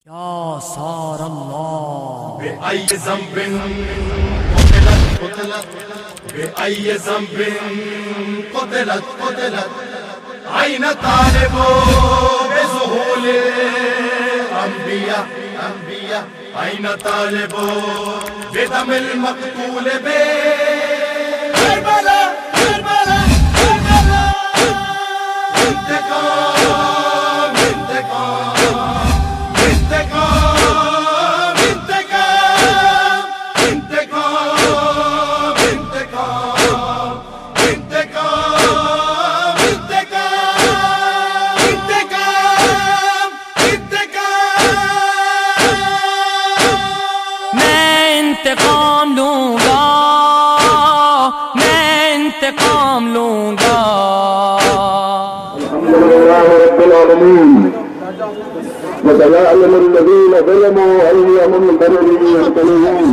يا صار الله بأي ذنب قتلت بأي ذنب قتلت أين طالب بظهور أنبياء أين طالب بدم المقتول بكربلاء انتقام لوں گا الحمدللہ رب العالمین وسيعلم الذين ظلموا أي منقلب ينقلبون.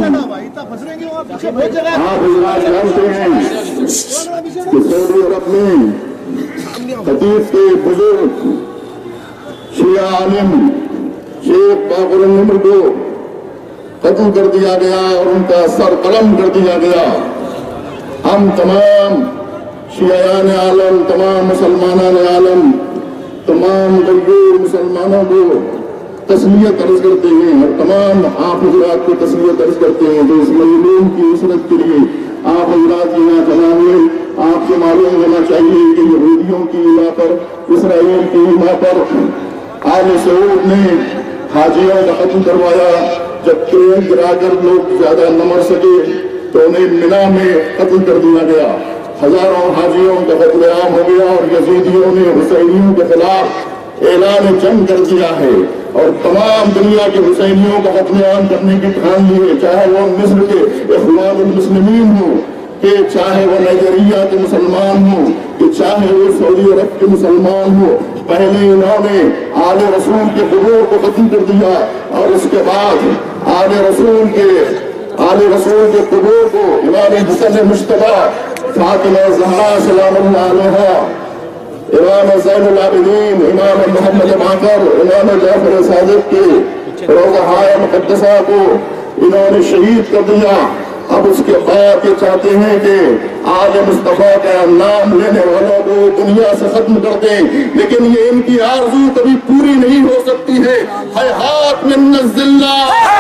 آپ حضرات جانتے ہیں کہ سعودی عرب میں خطیب کے بزرگ شیعہ عالم شیخ باقر النمر کو قتل کر دیا گیا اور ان کا سر قلم کر دیا گیا. ہم تمام شیعان عالم، تمام مسلمانان عالم، تمام غیور مسلمانوں کو تسلیت عرض کرتے ہیں اور تمام آپ حضرات کو تسلیت عرض کرتے ہیں جو اس مظلوم کی عصمت کے لیے آپ حضرات یہاں جمع ہوئے. آپ سے معلوم ہونا چاہیے کہ یہودیوں کی علا پر، اسرائیل کی علا پر آل سعود نے حاجیوں کا قتل کروایا. جب ٹرین گرا کر لوگ زیادہ نہ مر سکے تو انہیں منا میں قتل کر دیا گیا. ہزاروں حاجیوں کا قتل عام ہو گیا اور یزیدیوں نے حسینیوں کے خلاف اعلان جنگ کر دیا ہے اور تمام دنیا کے حسینیوں کا قتل عام کرنے کی ٹھان لی ہے، چاہے وہ مصر کے اخوان المسلمین ہوں، کہ چاہے وہ نائجیریا کے مسلمان ہوں، کہ چاہے وہ سعودی عرب کے مسلمان ہوں. پہلے انہوں نے آل رسول کے قبور کو ختم کر دیا اور اس کے بعد آل رسول کے قبور کو امام حسن مجتبی، فاطمہ زہرا سلام اللہ علیہا، امام زین العابدین، امام محمد باقر، امام جعفر صادق کے روضہ مقدسہ کو انہوں نے شہید کر دیا. اب اس کے بعد یہ چاہتے ہیں کہ آل مصطفیٰ کا نام لینے والوں کو دنیا سے ختم کر دیں، لیکن یہ ان کی آرزو کبھی پوری نہیں ہو سکتی ہے. حیات من الذلہ،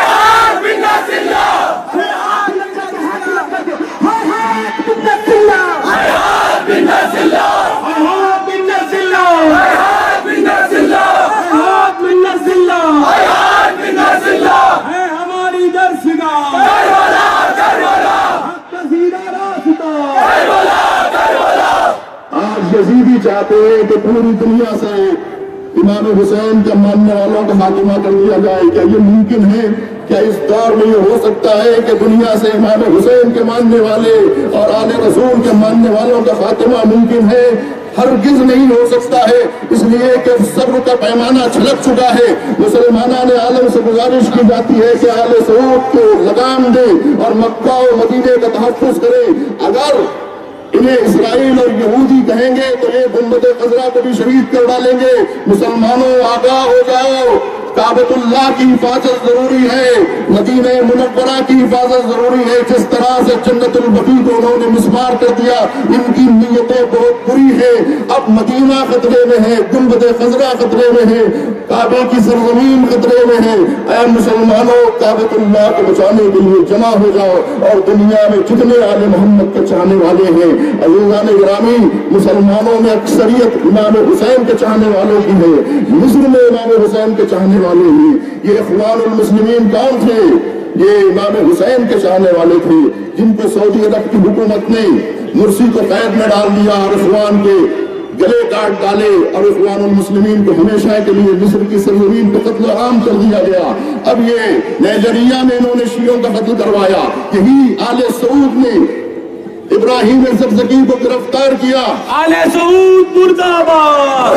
یزیدی چاہتے ہیں کہ پوری دنیا سے امام حسین کے ماننے والوں کا خاتمہ کر دیا جائے. کیا یہ ممکن ہے؟ کیا اس دور میں یہ ہو سکتا ہے کہ دنیا سے امام حسین کے ماننے والے اور آل رسول کے ماننے والوں کا خاتمہ ممکن ہے؟ ہرگز نہیں ہو سکتا ہے، اس لیے کہ صبر کا پیمانہ چھلک چکا ہے. مسلمانان عالم سے گزارش کی جاتی ہے کہ آل سعود کو لگام دیں اور مکہ و مدینے کا تحفظ کریں. اگر انہیں اسرائیل اور یہودی کہیں گے تو یہ گنبد خضرا کو بھی شہید کر ڈالیں گے. مسلمانوں آگاہ ہو جاؤ، کعبۃ اللہ کی حفاظت ضروری ہے، مدینہ منورہ کی حفاظت ضروری ہے. جس طرح سے جنت البقیع کو انہوں نے مسمار کر دیا، ان کی نیتیں بہت بری ہیں. اب مدینہ خطرے میں ہے، گنبد خضرا خطرے میں ہے، کعبے کی سرزمین خطرے میں ہے. اے مسلمانوں، کعبۃ اللہ کو بچانے کے لیے جمع ہو جاؤ اور دنیا میں جتنے آل محمد کے چاہنے والے ہیں، عزیزان گرامی، مسلمانوں میں اکثریت امام حسین کے چاہنے والوں کی ہے. مصر میں امام حسین کے چاہنے والے ہیں. یہ اخوان المسلمین کون تھے؟ یہ امام حسین کے چاہنے والے تھے، جن کو سعودی عرب کی حکومت نے مرسی کو قید میں ڈال دیا اور اخوان کے گلے کاٹ ڈالے اور اخوان المسلمین کو ہمیشہ کے لیے مصر کی سرزمین کو قتل عام کر دیا گیا. اب یہ نائجیریا میں انہوں نے شیعوں کا قتل کروایا. یہی آل سعود نے ابراہیم زرزکی کو گرفتار کیا. آل سعود مردہ باد،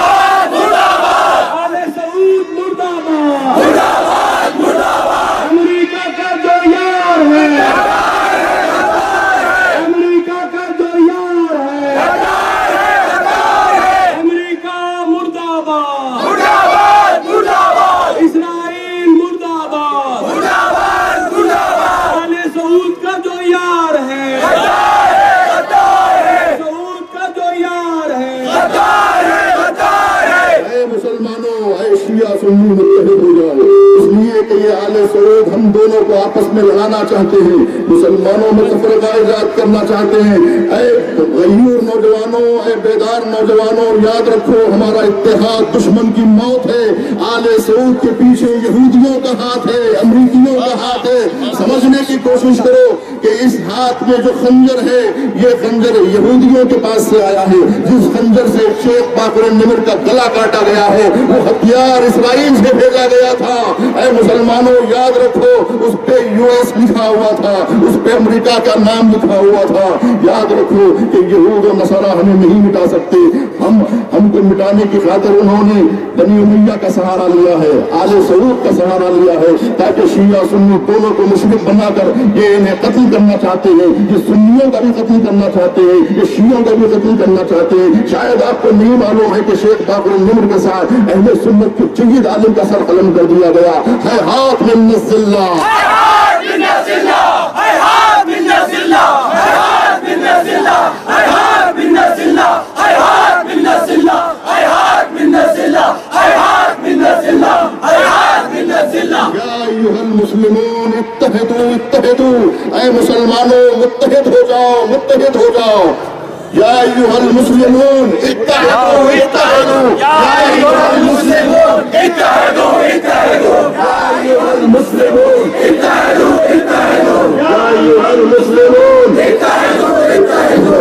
آل سعود مردہ باد، امریکہ کا جو یار ہے، امریکہ کا جو یار ہے، امریکہ مردہ باد، اسرائیل متحد ہو جاؤ، اس لیے کہ یہ آل سعود ہم دونوں کو آپس میں لڑانا چاہتے ہیں، مسلمانوں میں تفرقہ ایجاد کرنا چاہتے ہیں۔ اے غیور نوجوانوں، اے بیدار نوجوانوں، یاد رکھو ہمارا اتحاد دشمن کی موت ہے۔ آل سعود کے پیچھے یہودیوں کا ہاتھ ہے، امریکیوں کا ہاتھ ہے۔ سمجھنے کی کوشش کرو کہ اس ہاتھ میں جو خنجر ہے یہ خنجر یہودیوں کے پاس سے آیا ہے۔ جس خنجر سے شیخ باقر النمر کا گلا کاٹا گیا ہے وہ ہتھیار اسرائیل سے بھیجا گیا تھا۔ اے مسلمانوں یاد رکھو اس پہ US لکھا ہوا تھا، اس پہ امریکہ کا نام لکھا ہوا تھا۔ یاد رکھو کہ یہود و نصارہ ہمیں نہیں مٹا سکتے، ہم کو مٹانے کی خاطر انہوں نے بنی امیہ کا سہارا لیا ہے، آل سعود کا سہارا لیا ہے، تاکہ شیعہ سنی دونوں کو مشرک بنا کر یہ انہیں قتل کرنا چاہتے ہیں، یہ سنیوں کا بھی قتل کرنا چاہتے ہیں، یہ شیعوں کا بھی قتل کرنا چاہتے ہیں۔ شاید آپ کو نہیں معلوم ہے کہ شیخ باقر النمر کے ساتھ اہل سنت کے جید عالم کا سر قلم کر دیا گیا ہے۔ ہاتھ من الذلہ، یا ایھا المسلمون اتحدوا اتحدوا، اے مسلمانوں متحد ہو جاؤ، متحد ہو جاؤ۔ یا ایھا المسلمون اتحدوا اتحدوا، یا ایھا المسلمون اتحدوا اتحدوا، یا ایھا المسلمون اتحدوا اتحدوا، یا ایھا المسلمون اتحدوا اتحدوا۔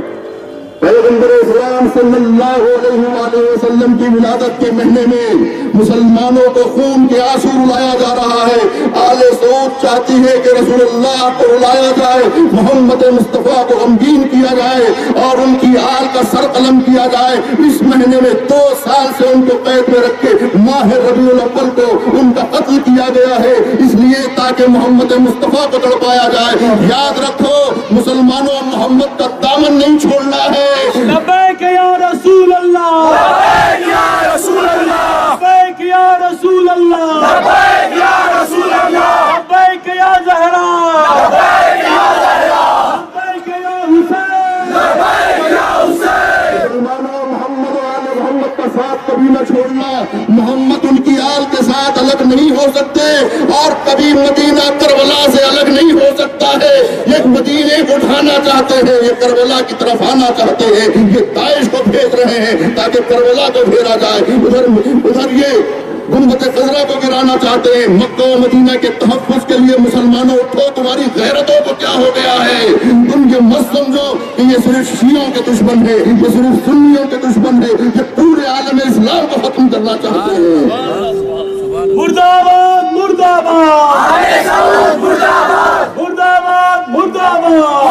پیغمبر اسلام صلی اللہ علیہ وآلہ وسلم کی ولادت کے مہینے میں مسلمانوں کو خون کے آنسو رلایا جا رہا ہے۔ آل سعود چاہتی ہے کہ رسول اللہ کو رلایا جائے، محمد مصطفیٰ کو غمگین کیا جائے اور ان کی آل کا سر قلم کیا جائے۔ اس مہینے میں 2 سال سے ان کو قید میں رکھ کے ماہ ربیع الاول کو ان کا قتل کیا گیا ہے، اس لیے تاکہ محمد مصطفیٰ کو تڑپایا جائے۔ یاد رکھو مسلمانوں، محمد کا دامن نہیں چھوڑنا ہے۔ لبیک یا رسول اللہ، لبیک یا رسول اللہ، لبیک یا رسول اللہ، لبیک یا رسول اللہ، لبیک یا زہرا، لبیک یا زہرا، لبیک یا حسین، لبیک یا حسین۔ مسلمانوں، محمد و آل محمد کا ساتھ کبھی نہ چھوڑنا۔ محمد ان کی آل کے ساتھ الگ نہیں ہو سکتے اور کبھی مدینہ کربلا سے الگ نہیں ہو سکتا ہے۔ یہ مدینے کو اٹھانا چاہتے ہیں، یہ کربلا کی طرف آنا چاہتے ہیں، یہ داعش کو بھیج رہے ہیں تاکہ کربلا کو گھیرا جائے۔ ادھر یہ گنبد خضرا کو گرانا چاہتے ہیں۔ مکہ و مدینہ کے تحفظ کے لیے مسلمانوں اٹھو، تمہاری غیرتوں کو کیا ہو گیا ہے؟ تم یہ مت سمجھو کہ یہ صرف شیعوں کے دشمن ہے، یہ صرف سنیوں کے دشمن ہے، یہ پورے عالم اسلام کو ختم کرنا چاہتے ہیں۔ مرد آباد، مرد آباد، آل سعود مرد آباد، مرد آباد، مرد آباد۔